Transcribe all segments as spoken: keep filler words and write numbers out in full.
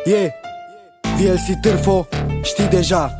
Yeah, V L C Târfo, știi deja.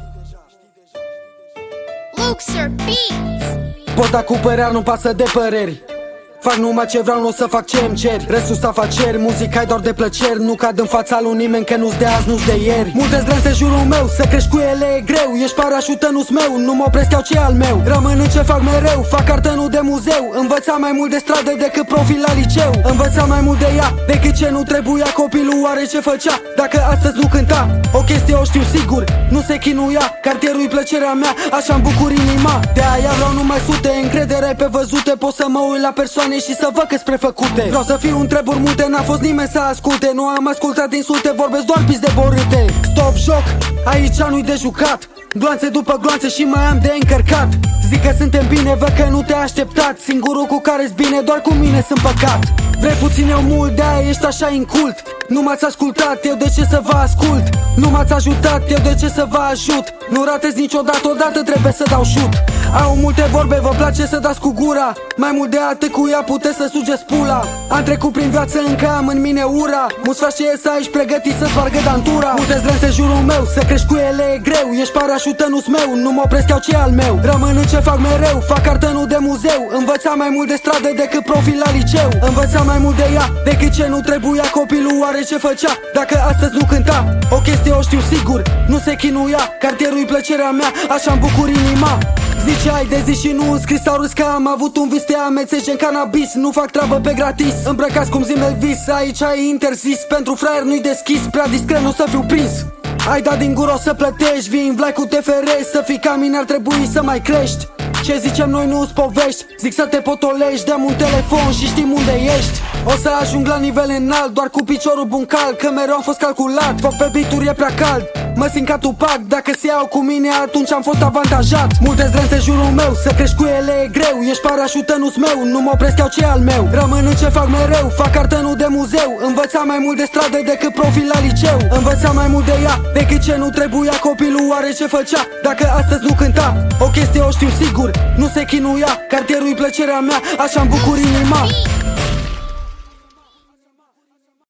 Luxor Beats. Pot da cu păreri, nu pasă de păreri. Fac numai ce vreau, nu o să fac ce-mi ceri. Restul s afaceri, muzica-i doar de plăceri. Nu cad în fața lui nimeni, că nu-s de azi, nu-s de ieri. Multe zdrențe în jurul meu, să crești cu ele e greu. Ești parașută, nu-s meu, nu mă opresc, iau ce al meu. Rămân în ce fac mereu, fac artă, nu de muzeu. Învăța mai mult de stradă decât profil la liceu. Învăța mai mult de ea decât ce nu trebuia. Copilul oare ce făcea dacă astăzi nu cânta? O chestie o știu sigur, nu se chinuia. Cartierul-i plăcerea mea, așa-mi bucur inima. De aia vreau numai sute, încredere pe văzute. Pot să mă uit la persoane și să văd că-s prefăcute. Vreau să fiu în treburi multe, n-a fost nimeni să asculte. Nu am ascultat insulte, vorbesc doar pis de borâte. Stop joc, aici nu-i de jucat. Gloanțe după gloanțe și mai am de încărcat. Zic că suntem bine, văd că nu te-a așteptat. Singurul cu care-s bine, doar cu mine sunt păcat. Vrei puțin, eu mult, de-aia ești așa incult. Nu m-ați ascultat, eu de ce să vă ascult? Nu m-ați ajutat, eu de ce să vă ajut? Nu ratezi niciodată, odată trebuie să dau șut. Au multe vorbe, vă place să dați cu gura. Mai mult de atât cu ea puteți să sugeți pula. Am trecut prin viață, încă am în mine ura. Mulți faci ce ies aici pregătiți să spargă dantura. Multe zdrențe în jurul meu, să crești cu ele e greu. Ești parașută, nu-s meu, nu mă opresc, iau ce al meu. Rămân în ce fac mereu, fac artă, nu de muzeu. Învăța mai mult de stradă decât profil la liceu. Învăța mai mult de ea decât ce nu trebuia. Copilul oare ce făcea dacă astăzi nu cânta? O chestie o știu sigur, nu se chinuia. Cartierul-i plăcerea mea, așa-mi bucur inima. Zice ai de zi și nu înscris sau râs că am avut un vis, te amețești în cannabis. Nu fac treabă pe gratis, îmbrăcați cum zi Elvis. Aici ai interzis, pentru fraier nu-i deschis. Prea discret, nu să fiu prins. Ai dat din gură, o să plătești. Vii în vlai cu T F R, să fii ca mine ar trebui să mai crești. Ce zicem noi nu-ți povești, zic să te potolești. Dăm un telefon și știm unde ești. O să ajung la nivel înalt, doar cu piciorul bun cal, că mereu am fost calculat. Foc pe beat-uri e prea cald, mă simt ca Tupac. Dacă se iau cu mine, atunci am fost avantajat. Multe zdrențe în jurul meu, să crești cu ele e greu. Ești parașută, nu-s meu, nu mă opresc, iau ce al meu. Rămân în ce fac mereu, fac artă, nu de muzeu. Învăța mai mult de stradă decât profil la liceu. Învăța mai mult de ea decât ce nu trebuia. Copilul oare ce făcea dacă astăzi nu cânta? O chestie o știu sigur, nu se chinuia. Cartierul-i plăcerea mea, așa-mi bucur inima.